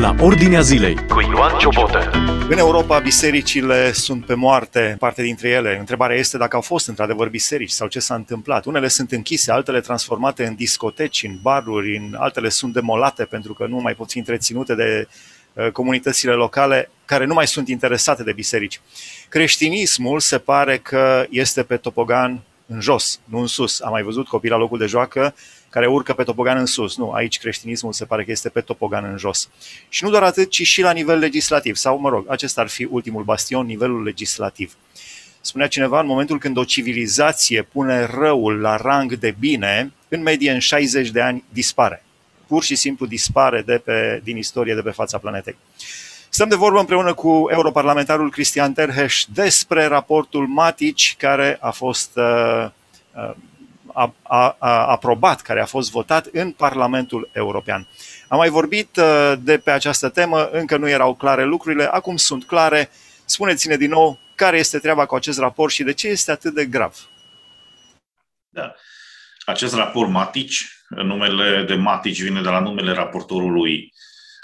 la Ordinea Zilei cu Ioan Ciobotă. În Europa, bisericile sunt pe moarte, parte dintre ele. Întrebarea este dacă au fost într-adevăr biserici sau ce s-a întâmplat. Unele sunt închise, altele transformate în discoteci, în baruri, altele sunt demolate pentru că nu mai pot fi întreținute de comunitățile locale care nu mai sunt interesate de biserici. Creștinismul se pare că este pe topogan în jos, nu în sus. Am mai văzut copii la locul de joacă care urcă pe topogan în sus. Nu, aici creștinismul se pare că este pe topogan în jos. Și nu doar atât, ci și la nivel legislativ. Sau, mă rog, acesta ar fi ultimul bastion, nivelul legislativ. Spunea cineva, în momentul când o civilizație pune răul la rang de bine, în medie în 60 de ani dispare. Pur și simplu dispare din istorie, de pe fața planetei. Stăm de vorbă împreună cu europarlamentarul Cristian Terheș despre raportul Matici, care a fost aprobat, care a fost votat în Parlamentul European. Am mai vorbit de pe această temă, încă nu erau clare lucrurile, acum sunt clare. Spuneți-ne din nou care este treaba cu acest raport și de ce este atât de grav. Da. Acest raport Matici, numele de Matici vine de la numele raportorului,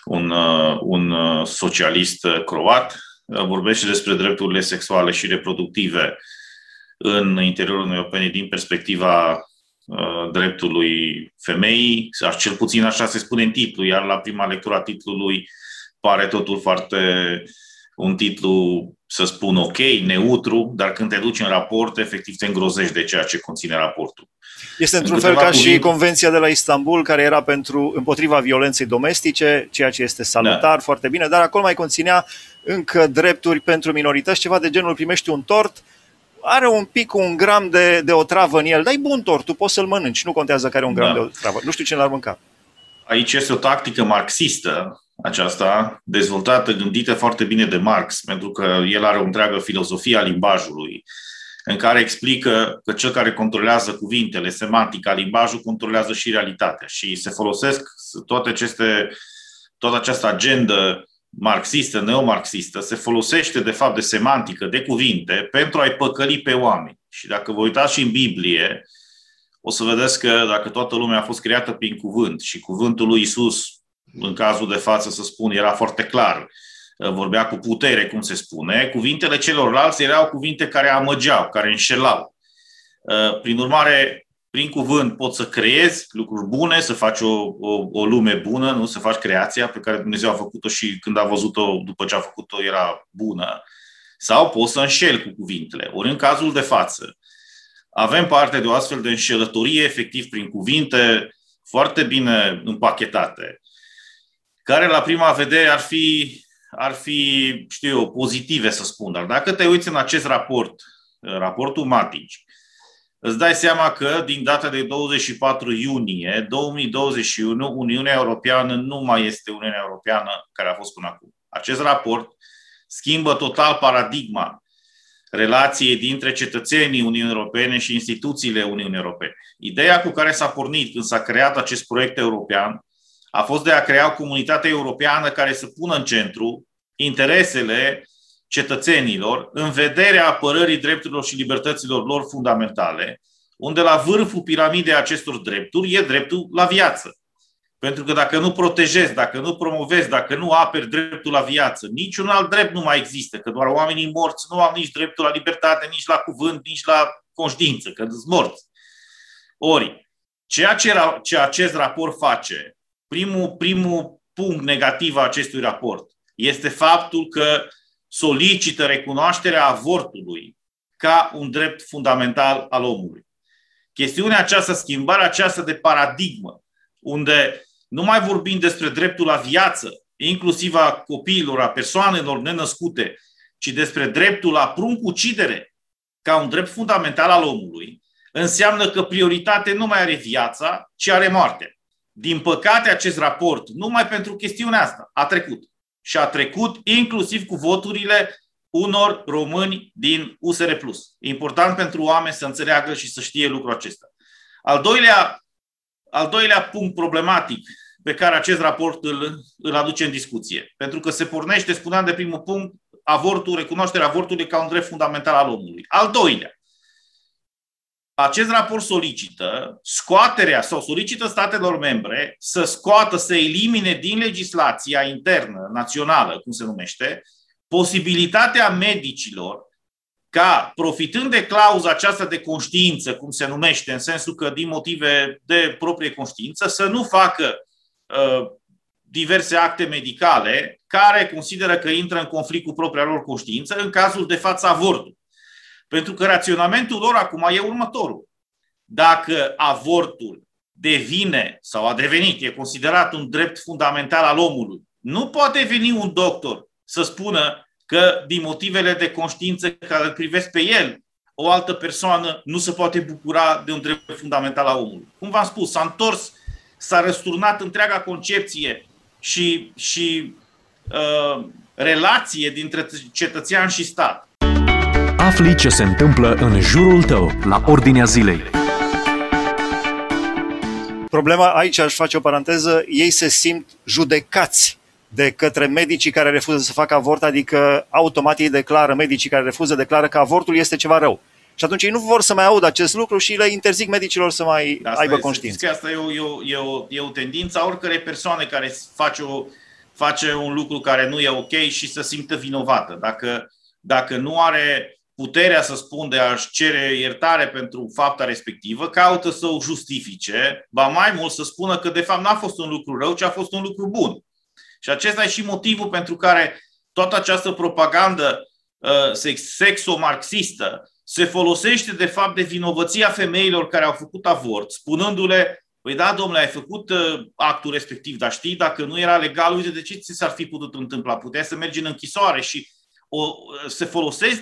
un socialist croat, vorbește despre drepturile sexuale și reproductive în interiorul Uniunii Europene din perspectiva dreptului femeii, cel puțin așa se spune în titlu, iar la prima lectură a titlului pare totul foarte un titlu, să spun, ok, neutru, dar când te duci în raport, efectiv te îngrozești de ceea ce conține raportul. Este într-un fel ca și Convenția de la Istanbul, care era împotriva violenței domestice, ceea ce este salutar, foarte bine, dar acolo mai conținea încă drepturi pentru minorități, ceva de genul primești un tort, are un gram de otravă în el, dar e bun tortul, poți să-l mănânci, nu contează că are un gram de otravă. Nu știu cine l-ar mânca. Aici este o tactică marxistă, aceasta, dezvoltată, gândită foarte bine de Marx, pentru că el are o întreagă filozofie a limbajului, în care explică că cel care controlează cuvintele, semantica, limbajul, controlează și realitatea. Și se folosesc toată această agendă marxistă, neomarxistă, se folosește de fapt de semantică, de cuvinte, pentru a-i păcăli pe oameni. Și dacă vă uitați și în Biblie, o să vedeți că dacă toată lumea a fost creată prin cuvânt și cuvântul lui Iisus, în cazul de față, să spun, era foarte clar, vorbea cu putere, cum se spune, cuvintele celorlalți erau cuvinte care amăgeau, care înșelau. Prin urmare, prin cuvânt poți să creezi lucruri bune, să faci o lume bună, nu? Să faci creația pe care Dumnezeu a făcut-o și când a văzut-o, după ce a făcut-o, era bună. Sau poți să înșeli cu cuvintele. Ori în cazul de față, avem parte de o astfel de înșelătorie, efectiv, prin cuvinte foarte bine împachetate, care la prima vedere ar fi, știu eu, pozitive, să spun. Dar dacă te uiți în acest raport, raportul Matici, îți dai seama că din data de 24 iunie 2021, Uniunea Europeană nu mai este Uniunea Europeană care a fost până acum. Acest raport schimbă total paradigma relației dintre cetățenii Uniunii Europene și instituțiile Uniunii Europene. Ideea cu care s-a pornit când s-a creat acest proiect european a fost de a crea o comunitate europeană care să pună în centru interesele cetățenilor în vederea apărării drepturilor și libertăților lor fundamentale, unde la vârful piramidei acestor drepturi e dreptul la viață. Pentru că dacă nu protejezi, dacă nu promovezi, dacă nu aperi dreptul la viață, niciun alt drept nu mai există, că doar oamenii morți nu au nici dreptul la libertate, nici la cuvânt, nici la conștiință, că sunt morți. Ori, ceea ce acest raport face, primul punct negativ a acestui raport este faptul că solicită recunoașterea avortului ca un drept fundamental al omului. Chestiunea aceasta, schimbarea aceasta de paradigmă, unde nu mai vorbim despre dreptul la viață, inclusiv a copiilor, a persoanelor nenăscute, ci despre dreptul la prunc-ucidere ca un drept fundamental al omului, înseamnă că prioritate nu mai are viața, ci are moartea. Din păcate, acest raport, numai pentru chestiunea asta, a trecut. Și a trecut inclusiv cu voturile unor români din USR+. E important pentru oameni să înțeleagă și să știe lucrul acesta. Al doilea punct problematic pe care acest raport îl aduce în discuție. Pentru că se pornește, spuneam de primul punct, recunoașterea avortului ca un drept fundamental al omului. Al doilea, acest raport solicită scoaterea sau solicită statelor membre să scoată, să elimine din legislația internă, națională, cum se numește, posibilitatea medicilor ca, profitând de clauza aceasta de conștiință, cum se numește, în sensul că din motive de proprie conștiință, să nu facă diverse acte medicale care consideră că intră în conflict cu propria lor conștiință, în cazul de față avortul. Pentru că raționamentul lor acum e următorul. Dacă avortul devine sau a devenit, e considerat un drept fundamental al omului, nu poate veni un doctor să spună că din motivele de conștiință care îl privesc pe el, o altă persoană nu se poate bucura de un drept fundamental al omului. Cum v-am spus, s-a răsturnat întreaga concepție și relație dintre cetățean și stat. Afli ce se întâmplă în jurul tău, la Ordinea Zilei. Problema, aici aș face o paranteză, ei se simt judecați de către medicii care refuză să facă avort, adică automat ei declară, medicii care refuză declară că avortul este ceva rău. Și atunci ei nu vor să mai audă acest lucru și le interzic medicilor să mai aibă conștiință. Asta e o tendință a oricărei persoane care face un lucru care nu e ok și să simtă vinovată. Dacă nu are puterea să spun de a-și cere iertare pentru fapta respectivă, caută să o justifice, ba mai mult să spună că de fapt n-a fost un lucru rău, ci a fost un lucru bun. Și acesta e și motivul pentru care toată această propagandă sexo-marxistă se folosește de fapt de vinovăția femeilor care au făcut avort, spunându-le, păi da, domnule, ai făcut actul respectiv, dar știi, dacă nu era legal, uite de ce ți s-ar fi putut întâmpla, puteai să mergi în închisoare și se folosesc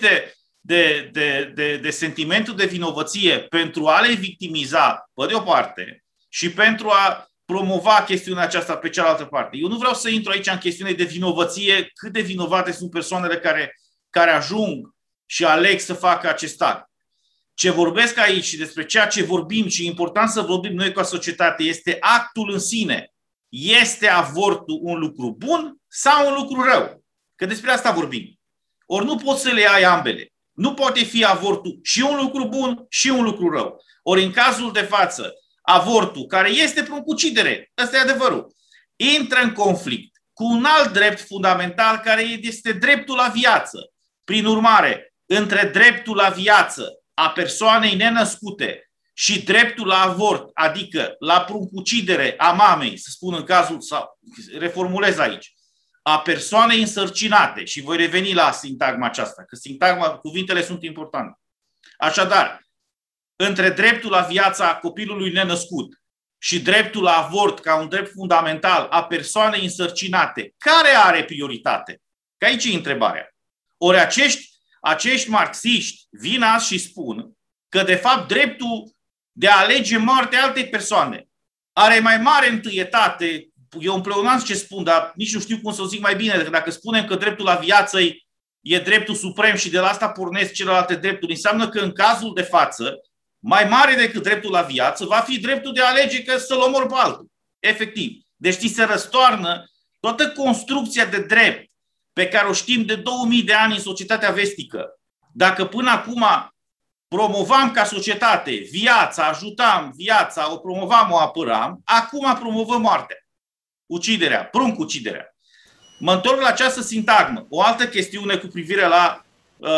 de sentimentul de vinovăție pentru a le victimiza, pe de o parte, și pentru a promova chestiunea aceasta pe cealaltă parte. Eu nu vreau să intru aici în chestiune de vinovăție, cât de vinovate sunt persoanele care ajung și aleg să facă acest act. Ce vorbesc aici și despre ceea ce vorbim și e important să vorbim noi ca societate este actul în sine. Este avortul un lucru bun sau un lucru rău? Că despre asta vorbim. Ori nu poți să le ai ambele. Nu poate fi avortul și un lucru bun și un lucru rău. Ori în cazul de față, avortul, care este pruncucidere, ăsta e adevărul, intră în conflict cu un alt drept fundamental care este dreptul la viață. Prin urmare, între dreptul la viață a persoanei nenăscute și dreptul la avort, adică la pruncucidere a mamei, să spun în cazul, sau reformulez aici, a persoanei însărcinate, și voi reveni la sintagma aceasta, că cuvintele sunt importante. Așadar, între dreptul la viața copilului nenăscut și dreptul la avort ca un drept fundamental a persoanei însărcinate, care are prioritate? Că aici e întrebarea. Ori acești marxiști vin azi și spun că, de fapt, dreptul de a alege moartea altei persoane are mai mare întâietate. Eu un pleonasm ce spun, dar nici nu știu cum să o zic mai bine. Dacă spunem că dreptul la viață e dreptul suprem și de la asta pornesc celelalte drepturi, înseamnă că în cazul de față, mai mare decât dreptul la viață va fi dreptul de a alege că să-l omor pe altul. Efectiv. Deci se răstoarnă toată construcția de drept pe care o știm de 2000 de ani în societatea vestică. Dacă până acum promovam ca societate viața, ajutam viața, o promovam, o apăram, acum promovăm moartea. Uciderea, pruncuciderea. Mă întorc la această sintagmă. O altă chestiune cu privire la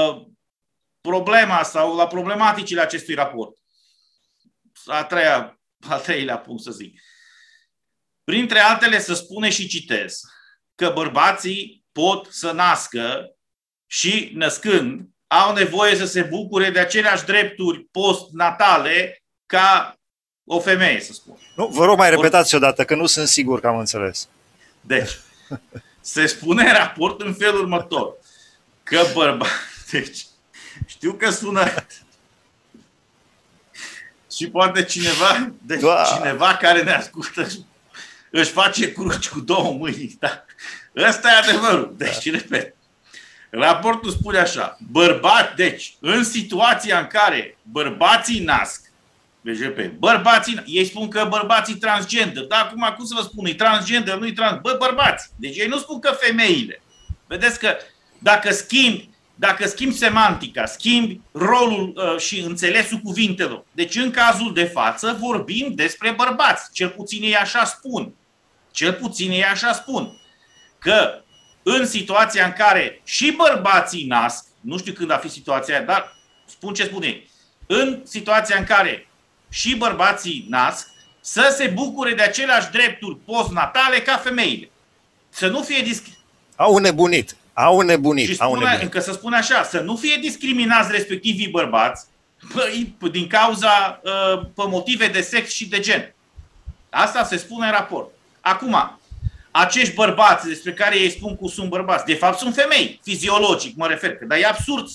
problema sau la problematicile acestui raport. Al treilea punct să zic. Printre altele se spune și citez că bărbații pot să nască și, născând, au nevoie să se bucure de aceleași drepturi postnatale ca o femeie, să spun. Nu, vă rog mai repetați odată, că nu sunt sigur că am înțeles. Deci, se spune în raport în felul următor, că deci, știu că sună și poate cineva care ne ascultă își face cruci cu două mâini. Da? Ăsta e adevărul. Deci, repet, raportul spune așa, deci, în situația în care bărbații nasc, deci, repet, ei spun că bărbații transgender, dar acum cum să vă spun, e transgender, nu e bărbați. Deci ei nu spun că femeile. Vedeți că dacă schimbi dacă schimbi semantica, schimbi rolul și înțelesul cuvintelor. Deci în cazul de față vorbim despre bărbați, cel puțin ei așa spun. Cel puțin ei așa spun. Că în situația în care și bărbații nasc, nu știu când a fi situația aia, dar spun ce spun ei, în situația în care și bărbații nasc, să se bucure de aceleași drepturi postnatale ca femeile. Să nu fie Au nebunit. Încă să spun așa, să nu fie discriminați respectivii bărbați din cauza, pe motive de sex și de gen. Asta se spune în raport. Acum, acești bărbați despre care ei spun că sunt bărbați, de fapt sunt femei, fiziologic mă refer. Dar e absurd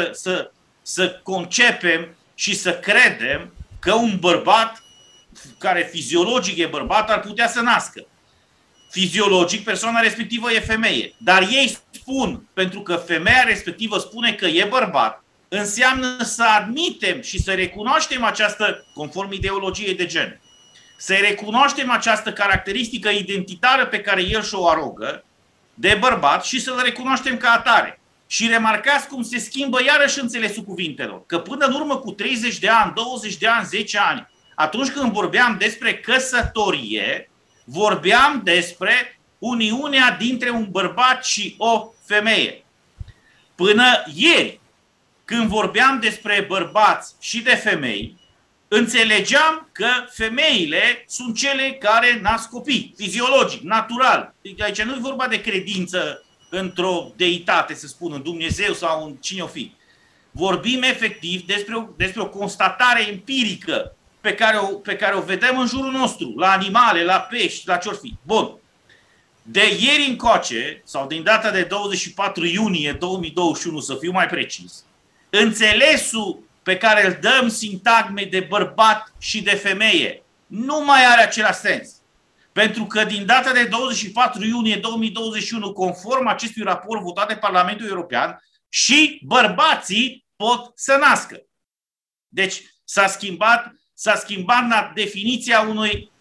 să concepem și să credem că un bărbat care fiziologic e bărbat ar putea să nască. Fiziologic, persoana respectivă e femeie. Dar ei spun, pentru că femeia respectivă spune că e bărbat, înseamnă să admitem și să recunoaștem această, conform ideologiei de gen, să recunoaștem această caracteristică identitară pe care el și-o arogă de bărbat și să-l recunoaștem ca atare. Și remarcați cum se schimbă iarăși înțelesul cuvintelor. Că până în urmă cu 30 de ani, 20 de ani, 10 ani, atunci când vorbeam despre căsătorie, vorbeam despre uniunea dintre un bărbat și o femeie. Până ieri, când vorbeam despre bărbați și de femei, înțelegeam că femeile sunt cele care nasc copii, fiziologic, natural. Aici nu e vorba de credință într-o deitate, să spun, în Dumnezeu sau în cine o fi. Vorbim efectiv despre o constatare empirică pe care o vedem în jurul nostru, la animale, la pești, la ce-or fi. Bun. De ieri încoace, sau din data de 24 iunie 2021, să fiu mai precis, înțelesul pe care îl dăm sintagme de bărbat și de femeie nu mai are același sens. Pentru că din data de 24 iunie 2021, conform acestui raport votat de Parlamentul European, și bărbații pot să nască. Deci s-a schimbat definiția unui...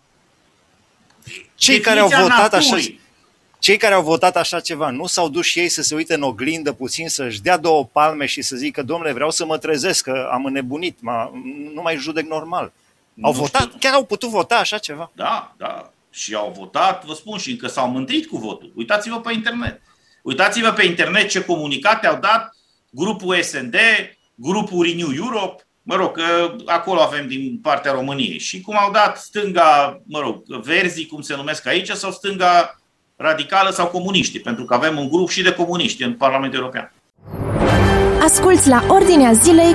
Cei care au votat așa ceva nu s-au dus și ei să se uite în oglindă puțin, să-și dea două palme și să zică: domnule, vreau să mă trezesc, că am înnebunit, nu mai judec normal. Au votat? Chiar au putut vota așa ceva? Da. Și au votat, vă spun, și încă s-au mândrit cu votul. Uitați-vă pe internet. Uitați-vă pe internet ce comunicate au dat grupul SND, grupul Renew Europe, mă rog, că acolo avem din partea României. Și cum au dat stânga, mă rog, verzii, cum se numesc aici, sau stânga radicală sau comuniști, pentru că avem un grup și de comuniști în Parlamentul European. Asculți la Ordinea Zilei.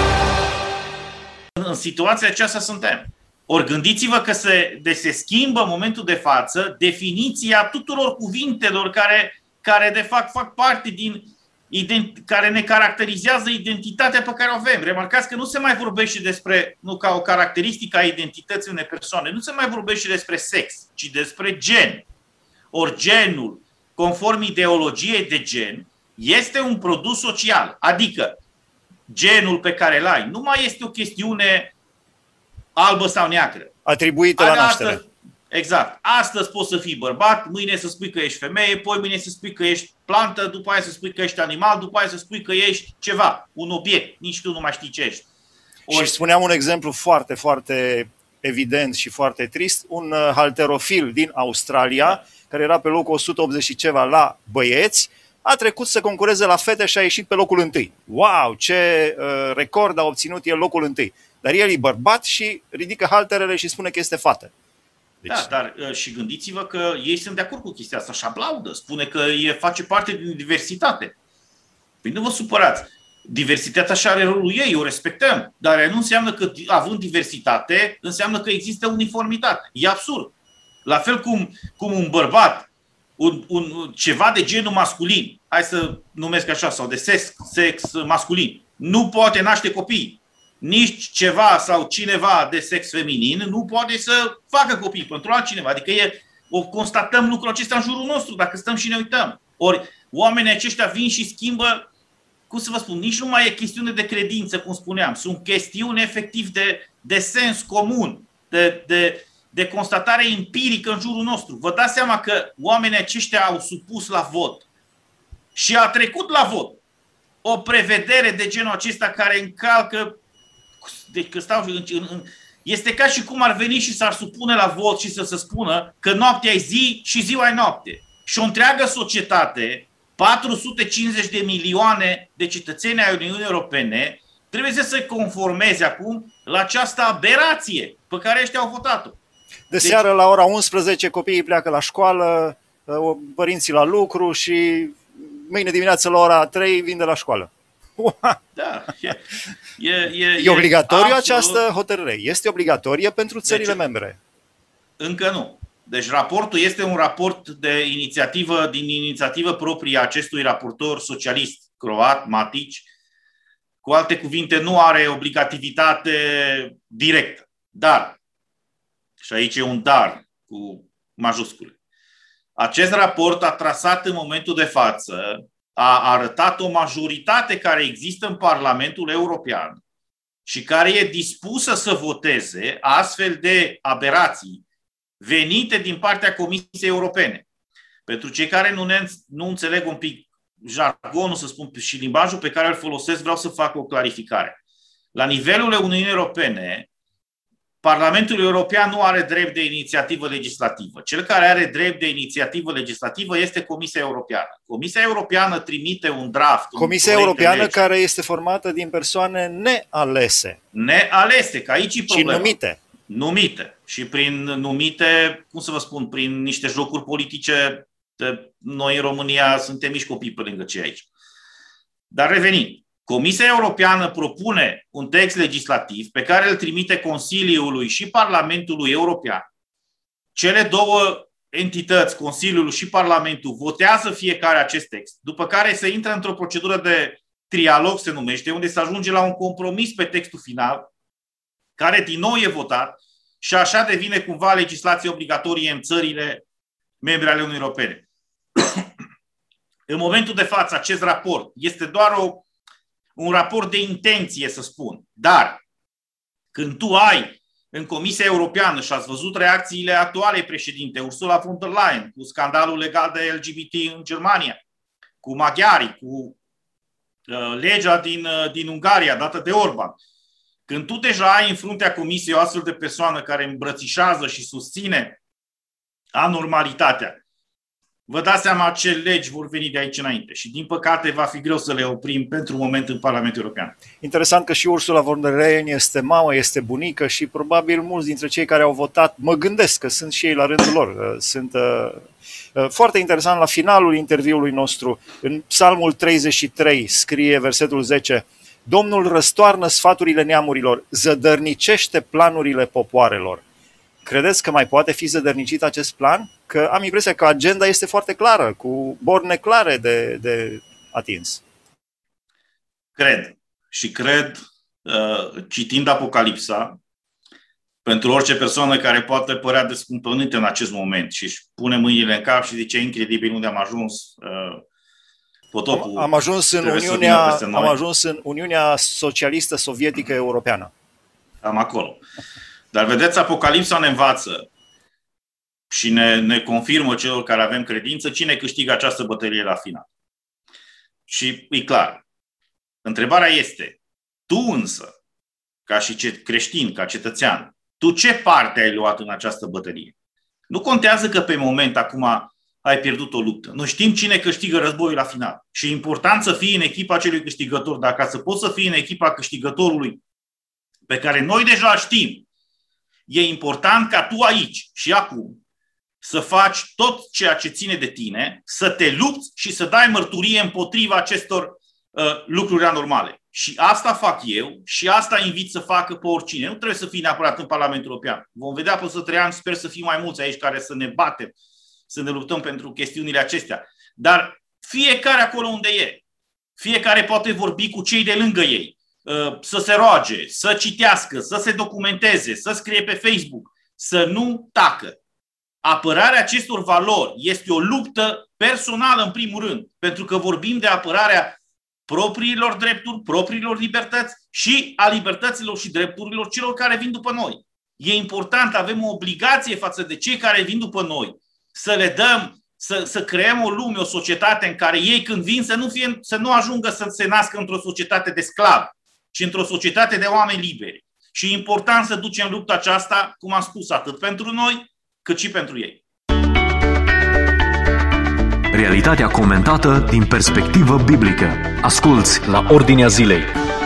În situația aceasta suntem. Ori gândiți-vă că se schimbă în momentul de față definiția tuturor cuvintelor care de fapt fac parte care ne caracterizează identitatea pe care o avem. Remarcați că nu se mai vorbește nu ca o caracteristică a identității unei persoane, nu se mai vorbește despre sex, ci despre gen. Ori genul, conform ideologiei de gen, este un produs social. Adică genul pe care îl ai nu mai este o chestiune albă sau neagră. Atribuită la naștere. Exact. Astăzi poți să fii bărbat, mâine să spui că ești femeie, poi mâine să spui că ești plantă, după aia să spui că ești animal, după aia să spui că ești ceva, un obiect. Nici tu nu mai știi ce ești. Și spuneam un exemplu foarte, foarte evident și foarte trist. Un halterofil din Australia, care era pe locul 180 și ceva la băieți, a trecut să concureze la fete și a ieșit pe locul întâi. Wow, ce record a obținut el, locul întâi. Dar el e bărbat și ridică halterele și spune că este fată. Deci... Da, dar și gândiți-vă că ei sunt de acord cu chestia asta și aplaudă. Spune că face parte din diversitate. Păi nu vă supărați. Diversitatea și are rolul ei, o respectăm. Dar nu înseamnă că, având diversitate, înseamnă că există uniformitate. E absurd. La fel cum un bărbat, ceva de genul masculin, hai să numesc așa, sau de sex masculin, nu poate naște copii. Nici ceva sau cineva de sex feminin nu poate să facă copii pentru altcineva. Adică constatăm lucrul acesta în jurul nostru, dacă stăm și ne uităm. Ori oamenii aceștia vin și schimbă, cum să vă spun, nici nu mai e chestiune de credință, cum spuneam. Sunt chestiuni efectiv de sens comun, de constatare empirică în jurul nostru. Vă dați seama că oamenii aceștia au supus la vot și a trecut la vot o prevedere de genul acesta care încalcă, deci că stau este ca și cum ar veni și s-ar supune la vot și să se spună că noaptea e zi și ziua e noapte. Și o întreagă societate, 450 de milioane de cetățeni ai Uniunii Europene, trebuie să se conformeze acum la această aberație pe care ăștia au votat-o. Deci, seară la ora 11 copiii pleacă la școală, părinții la lucru și mâine dimineață la ora 3 vin de la școală. Da, e obligatoriu această hotărâre? Este obligatorie pentru țările membre? Încă nu. Deci raportul este un raport de inițiativă, din inițiativă proprie a acestui raportor socialist croat, Matici. Cu alte cuvinte, nu are obligativitate directă. Dar, și aici e un dar cu majuscule, acest raport a trasat în momentul de față, a arătat o majoritate care există în Parlamentul European și care e dispusă să voteze astfel de aberații venite din partea Comisiei Europene. Pentru cei care nu înțeleg un pic jargonul, să spun, și limbajul pe care îl folosesc, vreau să fac o clarificare. La nivelul Uniunii Europene, Parlamentul European nu are drept de inițiativă legislativă. Cel care are drept de inițiativă legislativă este Comisia Europeană. Comisia Europeană trimite un draft. Comisia Europeană care este formată din persoane nealese. Nealese, că aici e problema. Și numite. Numite. Și prin numite, cum să vă spun, prin niște jocuri politice, noi în România suntem mici copii pe lângă cei aici. Dar revenind. Comisia Europeană propune un text legislativ pe care îl trimite Consiliului și Parlamentului European. Cele două entități, Consiliul și Parlamentul, votează fiecare acest text, după care se intră într-o procedură de trialog, se numește, unde se ajunge la un compromis pe textul final, care din nou e votat și așa devine cumva legislație obligatorie în țările membre ale Uniunii Europene. În momentul de față, acest raport este doar un raport de intenție, să spun. Dar când tu ai în Comisia Europeană, și ați văzut reacțiile actualei președinte, Ursula von der Leyen, cu scandalul legat de LGBT în Germania, cu maghiarii, cu legea din Ungaria dată de Orban, când tu deja ai în fruntea Comisiei o astfel de persoană care îmbrățișează și susține anormalitatea, vă dați seama ce legi vor veni de aici înainte și din păcate va fi greu să le oprim pentru un moment în Parlamentul European. Interesant că și Ursula von der Leyen este mamă, este bunică și probabil mulți dintre cei care au votat, mă gândesc că sunt și ei la rândul lor. Sunt foarte interesant la finalul interviului nostru, în Psalmul 33 scrie versetul 10: Domnul răstoarnă sfaturile neamurilor, zădărnicește planurile popoarelor. Credeți că mai poate fi zădărnicit acest plan? Că am impresia că agenda este foarte clară, cu borne clare de atins. Cred. Și cred, citind Apocalipsa, pentru orice persoană care poate părea descumpănită în acest moment și își pune mâinile în cap și zice incredibil unde am ajuns, potopul. Am ajuns în Uniunea Socialistă Sovietică Europeană. Am acolo. Dar vedeți, Apocalipsa ne învață și ne confirmă celor care avem credință cine câștigă această bătălie la final. Și e clar. Întrebarea este, tu însă, ca și creștin, ca cetățean, tu ce parte ai luat în această bătălie? Nu contează că pe moment acum ai pierdut o luptă. Noi știm cine câștigă războiul la final. Și e important să fii în echipa celui câștigător. Dar ca să poți să fii în echipa câștigătorului pe care noi deja știm, e important ca tu aici și acum să faci tot ceea ce ține de tine, să te lupți și să dai mărturie împotriva acestor lucruri anormale. Și asta fac eu și asta invit să facă pe oricine. Nu trebuie să fii neapărat în Parlamentul European. Vom vedea peste 3 ani, sper să fim mai mulți aici care să ne batem, să ne luptăm pentru chestiunile acestea. Dar fiecare acolo unde e, fiecare poate vorbi cu cei de lângă ei, să se roage, să citească, să se documenteze, să scrie pe Facebook, să nu tacă. Apărarea acestor valori este o luptă personală în primul rând, pentru că vorbim de apărarea propriilor drepturi, propriilor libertăți și a libertăților și drepturilor celor care vin după noi. E important, avem o obligație față de cei care vin după noi, să le dăm să creăm o lume, o societate în care ei când vin să nu ajungă să se nască într-o societate de sclavi, ci într-o societate de oameni liberi. Și e important să ducem lupta aceasta, cum am spus, atât pentru noi, cât și pentru ei. Realitatea comentată din perspectivă biblică. Asculți la Ordinea Zilei.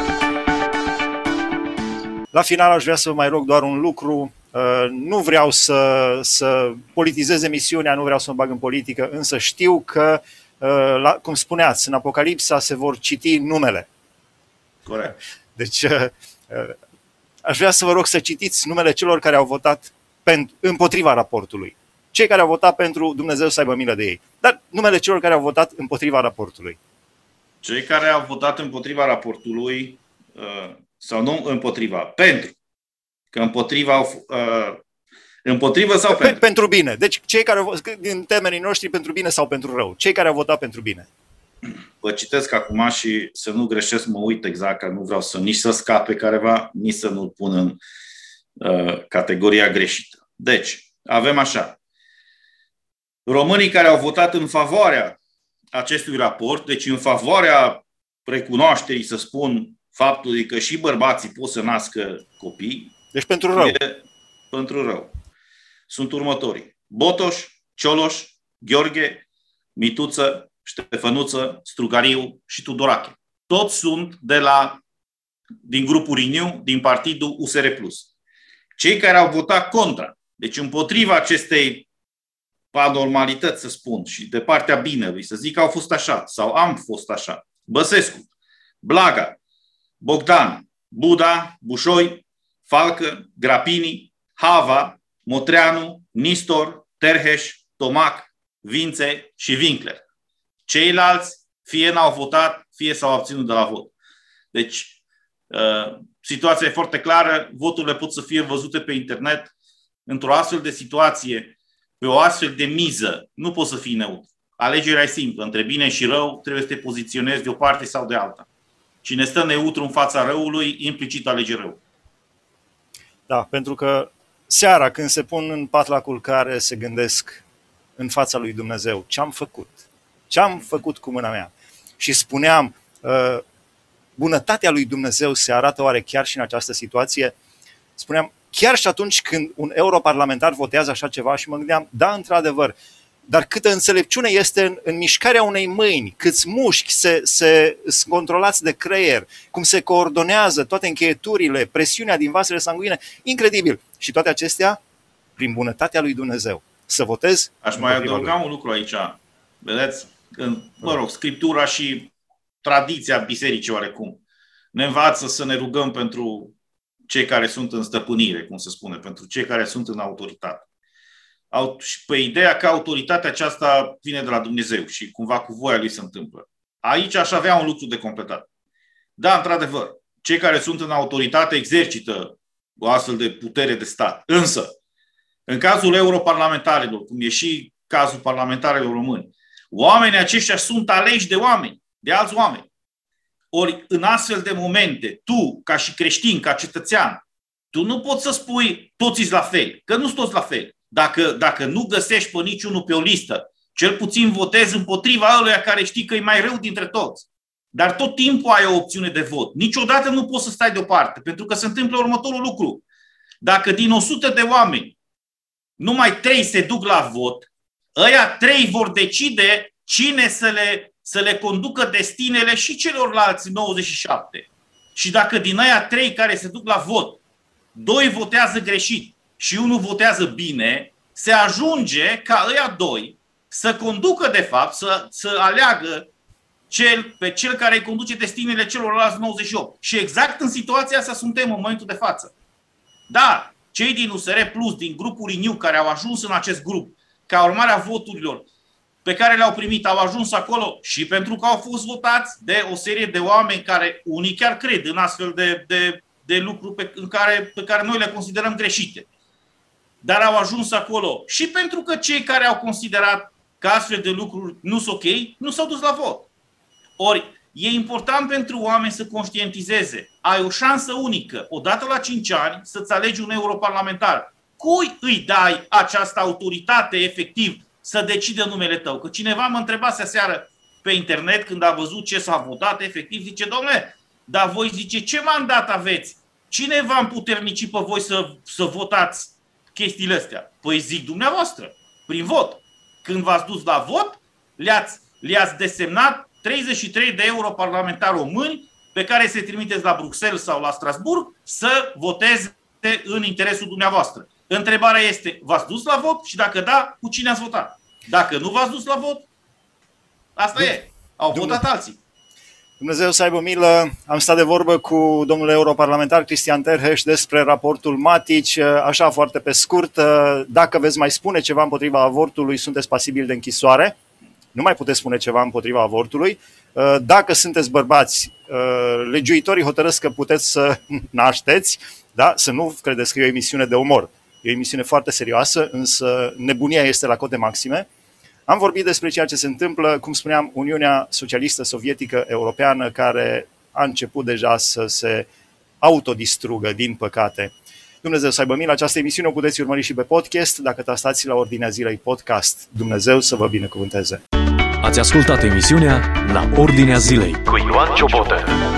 La final aș vrea să vă mai rog doar un lucru. Nu vreau să politizez emisiunea, nu vreau să mă bag în politică, însă știu că, cum spuneați, în Apocalipsa se vor citi numele. Corect. Deci aș vrea să vă rog să citiți numele celor care au votat împotriva raportului. Cei care au votat pentru Dumnezeu să aibă milă de ei. Dar numele celor care au votat împotriva raportului. Cei care au votat împotriva raportului, sau nu împotriva, pentru. Că împotrivă sau pentru? Pentru bine. Deci cei care au votat, din termenii noștri, pentru bine sau pentru rău. Cei care au votat pentru bine. Vă citesc acum și să nu greșesc, mă uit exact, că nu vreau nici să scape careva, nici să nu-l pun în categoria greșită. Deci, avem așa. Românii care au votat în favoarea acestui raport, deci în favoarea recunoașterii, să spun, faptului că și bărbații pot să nască copii. Deci pentru rău. Pentru rău. Sunt următorii. Botoș, Cioloș, Gheorghe, Mituță, Ștefănuță, Strugariu și Tudorache. Toți sunt din grupul Renew, din partidul USR+. Cei care au votat contra, deci împotriva acestei anormalități, să spun, și de partea binelui, să zic că au fost așa, sau am fost așa. Băsescu, Blaga, Bogdan, Buda, Bușoi, Falcă, Grapini, Hava, Motreanu, Nistor, Terheș, Tomac, Vințe și Winkler. Ceilalți fie n-au votat, fie s-au abținut de la vot. Deci, situația e foarte clară, voturile pot să fie văzute pe internet. Într-o astfel de situație, pe o astfel de miză, nu poți să fii neutru. Alegerea e simplă, între bine și rău trebuie să te poziționezi de o parte sau de alta. Cine stă neutru în fața răului, implicit alege rău. Da, pentru că seara când se pun în pat la culcare se gândesc în fața lui Dumnezeu ce am făcut. Ce am făcut cu mâna mea. Și spuneam, bunătatea lui Dumnezeu se arată oare chiar și în această situație? Spuneam, chiar și atunci când un europarlamentar votează așa ceva și mă gândeam, da, într-adevăr, dar câtă înțelepciune este în mișcarea unei mâini, câți mușchi se controlați de creier, cum se coordonează toate încheieturile, presiunea din vasele sanguine, incredibil. Și toate acestea prin bunătatea lui Dumnezeu. Să votez. Aș mai adăuga un lucru aici. Vedeți? Scriptura și tradiția bisericii oarecum ne învață să ne rugăm pentru cei care sunt în stăpânire, cum se spune, pentru cei care sunt în autoritate. Și pe ideea că autoritatea aceasta vine de la Dumnezeu și cumva cu voia lui se întâmplă. Aici aș avea un lucru de completat. Da, într-adevăr, cei care sunt în autoritate exercită o astfel de putere de stat. Însă, în cazul europarlamentarilor, cum e și cazul parlamentarilor români, oamenii aceștia sunt aleși de oameni, de alți oameni. Ori în astfel de momente, tu, ca și creștin, ca cetățean, tu nu poți să spui toți la fel, că nu sunt toți la fel. Dacă nu găsești pe niciunul pe o listă, cel puțin votezi împotriva ăluia care știi că e mai rău dintre toți. Dar tot timpul ai o opțiune de vot. Niciodată nu poți să stai deoparte, pentru că se întâmplă următorul lucru. Dacă din 100 de oameni numai 3 se duc la vot, ăia 3 vor decide cine să le conducă destinele și celorlalți 97. Și dacă din ăia 3 care se duc la vot, 2 votează greșit și 1 votează bine, se ajunge ca ăia 2 să conducă, de fapt, să aleagă pe cel care îi conduce destinele celorlalți 98. Și exact în situația asta suntem în momentul de față. Da, cei din USR Plus, din grupul Renew, care au ajuns în acest grup, ca urmare a voturilor pe care le-au primit, au ajuns acolo și pentru că au fost votați de o serie de oameni care unii chiar cred în astfel de lucruri pe care noi le considerăm greșite. Dar au ajuns acolo și pentru că cei care au considerat că astfel de lucruri nu sunt ok, nu s-au dus la vot. Ori, e important pentru oameni să conștientizeze. Ai o șansă unică, odată la 5 ani, să-ți alegi un europarlamentar. Cui îi dai această autoritate efectiv să decidă numele tău. Că cineva mă întreba seară pe internet când a văzut ce s-a votat, efectiv zice, dom'le, dar voi zice, ce mandat aveți? Cine v-a împuternicit pe voi să votați chestiile astea? Păi zic dumneavoastră, prin vot. Când v-ați dus la vot, le-ați desemnat 33 de europarlamentari români pe care se trimiteți la Bruxelles sau la Strasbourg să voteze în interesul dumneavoastră. Întrebarea este, v-ați dus la vot și dacă da, cu cine ați votat? Dacă nu v-ați dus la vot, asta e. Au votat alții. Dumnezeu să aibă milă. Am stat de vorbă cu domnul europarlamentar Cristian Terheș despre raportul Matici, așa foarte pe scurt. Dacă veți mai spune ceva împotriva avortului, sunteți pasibili de închisoare. Nu mai puteți spune ceva împotriva avortului. Dacă sunteți bărbați, legiuitorii hotărăsc că puteți să nașteți, da? Să nu credeți că e o emisiune de umor. E o emisiune foarte serioasă, însă nebunia este la cote maxime. Am vorbit despre ceea ce se întâmplă, cum spuneam, Uniunea Socialistă Sovietică Europeană, care a început deja să se autodistrugă, din păcate. Dumnezeu să aibă milă. Această emisiune o puteți urmări și pe podcast, dacă tastați la Ordinea Zilei Podcast. Dumnezeu să vă binecuvânteze! Ați ascultat emisiunea La Ordinea Zilei cu Ioan Ciobotă.